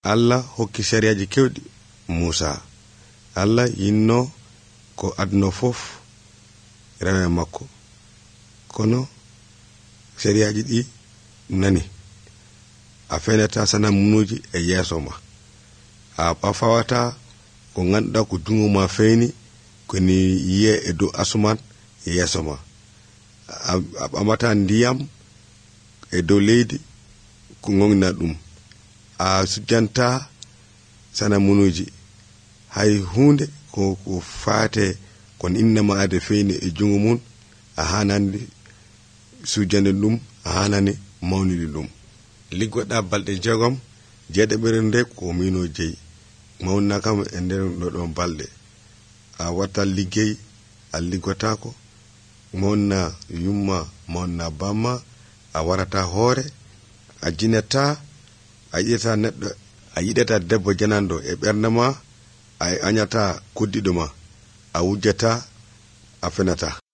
Allah hokki sariyaji kewɗi Musa. Allah yinno ko adno fof rewe makko, kono sariyaji ɗi nani a fenata sana munuji e yeso ma, a fawata ko ganduɗa ko jungo ma feyni ko ni yiye e dow asuman e yeso ma, a ɓamata ndiyam e dow leydi ko gongna ɗum, a sujjanta sana munuji hay hunde ko faate kon innama ade feyni e jungo mun a hanande sujjande ɗum, a hanane mawnide ɗum. Liggoɗa balɗe 6 jeeɗiɓere nde ko mino jeyi mawna kam e nder ɗon balɗe, a watta liggey a liggotako, mawna yumma mawna bamma, a warata hoore, a jinetta, a yiɗata neɗɗo, a yiɗata debbo janando e ɓernde ma, a añata koddiɗo ma, a wujjata, a fenata.